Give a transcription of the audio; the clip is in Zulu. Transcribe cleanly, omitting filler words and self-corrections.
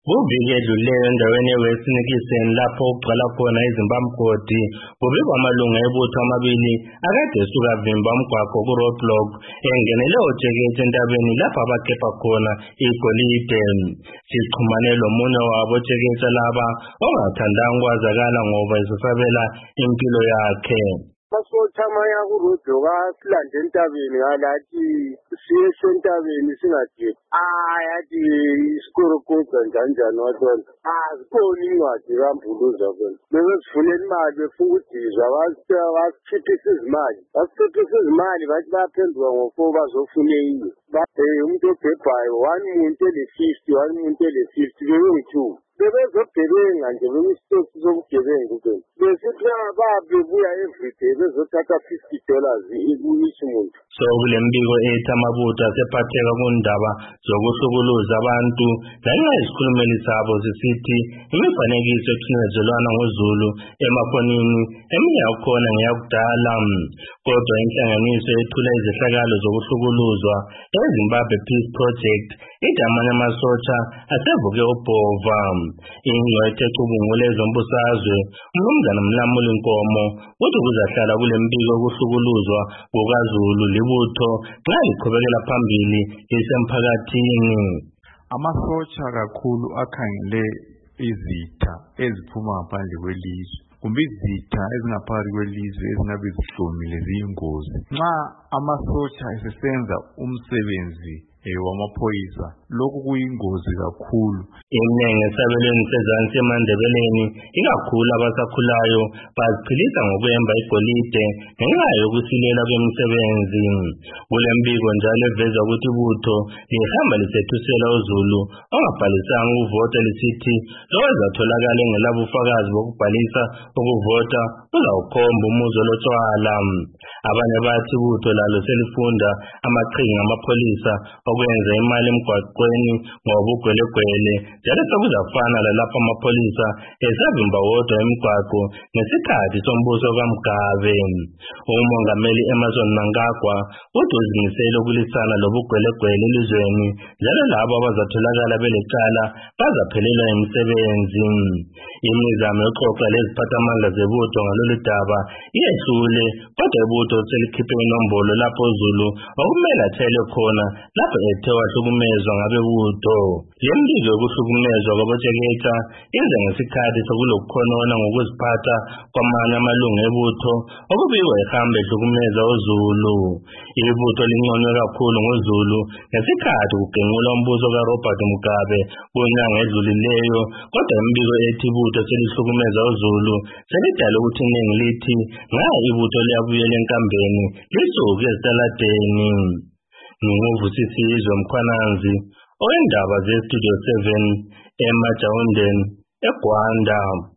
Kuviki edluleyo endaweni yeWestern lapho okuqala khona izimbamgodi kubikwa amalunga ebutho amabili akade esuka vimba umgwaqo ku-roadblock engenele oJekethe entabeni lapho abakepha khona igolide. Sixhumane lomunye wabo oJekethe laba ongathandanga ukwazakala ngoba esesabela impilo yakhe. Masotha amanye ku-roadblock asilande entabeni ngalathi siye entabeni singajethi yathi isikorokoza njani watona zikhona incwadi kambuluza kona bebesifunela imali befuna ukudizwa basiphiphisa izimali bathi bayaphenduka ngo-4 bazofuna enye umuntu obhebhayo 1 muntu ele-50 bebe-2 bebezogebenga nje bemisitosi zobugebengu kena besithi babebuya everyday bezothatha $50 each muntu. So kule mbiko ethi amabutho asephatheka kundaba zokuhlukuluza abantu lanxa isikhulumeli sabo sisithi imifanekiso exhinezelwana ngoZulu emafonini eminye yakhona ngeyakudala, kodwa inhlanganiso ethula izehlakalo zokuhlukuluzwa eZimbabwe Peace Project ithi amanye amasotsha asevuke ubhova. Ingcwethe ecubungule ezombusazwe uMnumzana Mlamuli Nkomo uthi kuzahlala kule mbiko yokuhlukuluzwa kukaZulu libutho nxa liqhubekela phambili lisemphakathini. Amasotsha kakhulu akhangele izitha eziphuma ngaphandle kwelizwe kumbe izitha ezingaphakathi kwelizwe ezingabe zihlomile ziyingozi. Nxa amasotsha esesenza umsebenzi wamaphoyisa lokhu kuyingozi kakhulu. Inengi esabelweni sezansi eMandebeleni ikakhulu abasakhulayo baziphilisa ngokwemba igolide ngenxa yokusilela kwemisebenzi. Kule mbiko njalo eveza ukuthi ibutho lihamba lisethusela uZulu ongabhalisanga ukuvota lisithi lowo ezatholakala engelabufakazi bokubhalisa ukuvota uzawukhomba umuzo lotshwala. Abanye bathi ibutho lalo selifunda amaqhinga amapholisa okwenza imali emgwaqweni ngoba ugwelegwele njalo sekuzafana lalapho amapholisa esavimba wodwa emgwaqo ngesikhathi sombuso kaMgabe. Umongameli Emmerson Mnangagwa uthi uzimisele ukulisana lobugwelegwele elizweni njalo labo abazatholakala belecala bazaphelelwa imisebenzi. Imizamo yokuxoxa leziphathamandla zebutho ngalolu daba iyehlule, kodwa ibutho selikhiphe inombolo lapho uZulu okumele athele khona lapho ethe wahlukumezwa ngabebutho. Le mbiko yokuhlukumezwa kwaboJekethe ize ngesikhathi sokulokukhonona ngokuziphatha kwamanye amalunga ebutho okubikwa ehamba ehlukumeza uZulu. Ibutho linconywe kakhulu ngoZulu ngesikhathi kugenqulwa umbuso kaRobert Mugabe kunyanga edlulileyo, kodwa imbiko ethi ibutho selihlukumeza uZulu selidala ukuthi iningi lithi nxa ibutho liyabuyela enkambeni lisuke ezitaladeni. Nginguvusisizwe Mkhwananzi oyindaba zeStudio 7 eMajawundeni eGwanda.